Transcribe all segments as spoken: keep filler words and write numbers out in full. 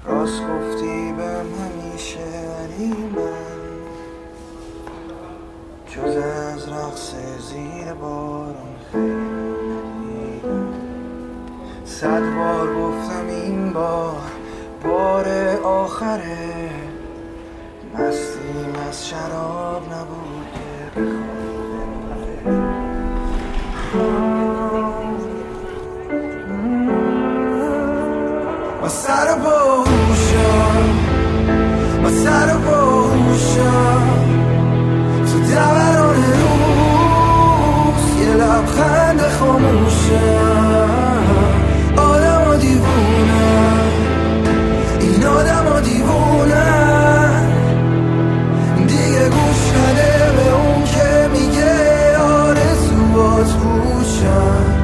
راست گفتی بهم همیشه، ولی من جز از رقص زیر بارون خیلی ندیدم. صد بار گفتم این بار بار آخره، مستیم از شراب نبود که بخواد ما سر باهوشم، ما سر باهوشم تو دوران روز یه لبخند خاموشم. آدم و دیوونه، این آدم و دیوونه دیگه گوش نده به اون که میگه آرزوات پوشم.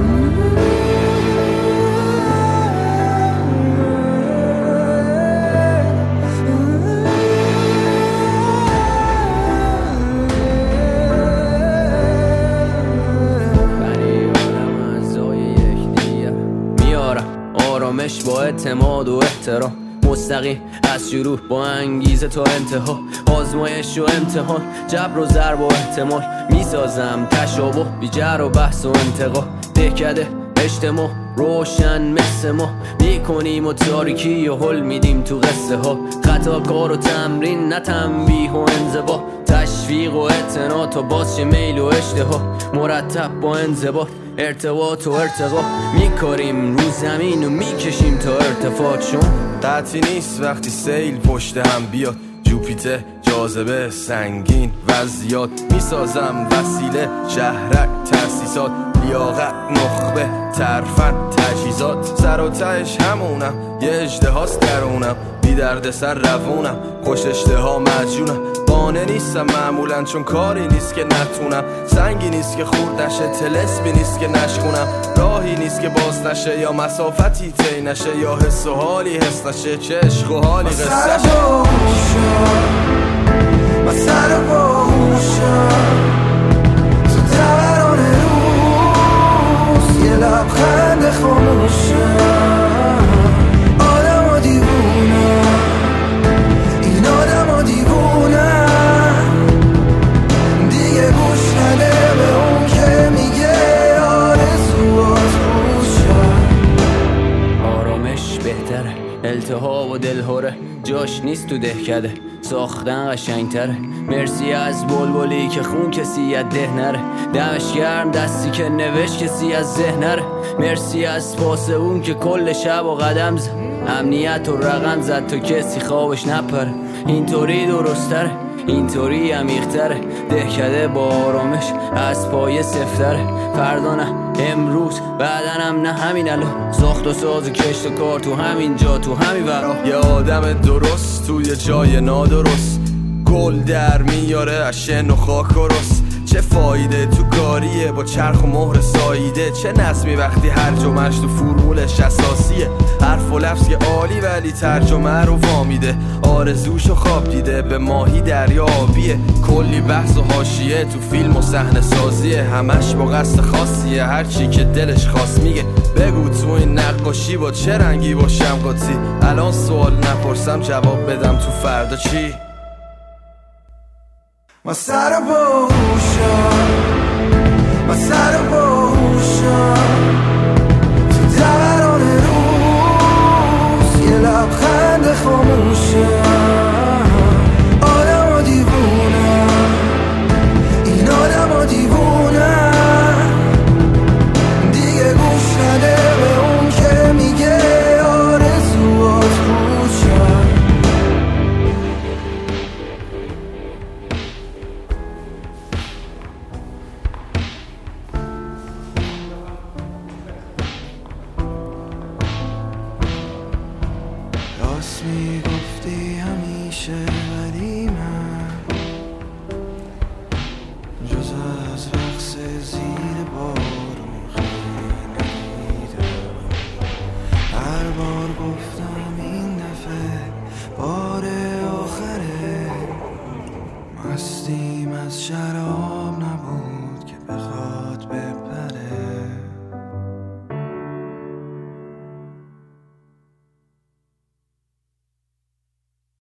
آرامش با اعتماد و احترام، مستقیم از شروع با انگیزه تا انتها، آزمایش و امتحان، جبر و ضرب و احتمال، میسازم تشابه بی جر و بحث و انتقا. دهکده اجتماع روشن مثل ما میکنیم و تاریکی و حل میدیم تو قصه ها. خطا کار و تمرین نه تنبیه و انضباط، تشویق و اعتنا تا باز شه میل و اشتها. مرتب با انضباط ارتباط و ارتقا میکاریم رو زمین و میکشیم تا ارتفاع. چون قطعی نیست وقتی سیل پشت هم بیاد، جوپیتر جاذبه سنگین وضعیات، میسازم وسیله شهرک تأسیسات، لیاقت نخبه ترفند تجهیزات. سر و تهش همونم، یه اژدهاست درونم، بی درد سر روونم، خوش اشتها مجنونم. قانع نیستم معمولا چون کاری نیست که نتونم، سنگی نیست که خورد نشه، طلسمی نیست که نشکونم، راهی نیست که باز نشه یا مسافتی طی نشه، یا حس و حالی حس نشه، چه عشق و حالی قصه شه. من سر باهوشم تو دوران روز یه لبخند خاموشم. آدم و دیوونه، این آدم و دیوونه دیگه گوش نده به اون که میگه آرزوات پوشم. آرامش بهتره، التهاب و دلهوره جاش نیست تو دهکده، ساختن قشنگتره. مرسی از بلبلی که خون کسی از ده نره، دمش گرم دستی که نوشت کسی از ذهن نره. مرسی از پاس اون که کل شب و قدم زد، امنیت و رقم زد تا کسی خوابش نپره. اینطوری درستره، اینطوری عمیق‌تره، دهکده با آرامش از پای سفتره. فردا نه امروز، بعدنم نه همین الان، ساخت و ساز و کشت و کار تو همین جا تو همین ورا. یه آدم درست توی جای نادرست، گل در میاره از شن و خاک و رس. چه فایده تو کاریه با چرخ و مهر ساییده، چه نظمی وقتی هر جمعش تو فرمولش اساسیه. حرف و لفظ که عالی ولی ترجمه رو وامیده، آرزوشو خواب دیده به ماهی دریا آبیه. کلی بحث و حاشیه تو فیلم و صحنه سازیه، همش با قصد خاصیه، هرچی که دلش خواست میگه. بگو تو این نقاشی با چه رنگی باشم قاطی، الان سوال نپرسم جواب بدم تو فردا چی. ما سر باهوشم، ما سر باهوشم تو دوران روز یه لبخند خاموشم. آدم و دیوونه، این آدم و دیوونه دیگه گوش نده به اون که میگه آرزوات پوشم. راست میگفتی همیشه، ولی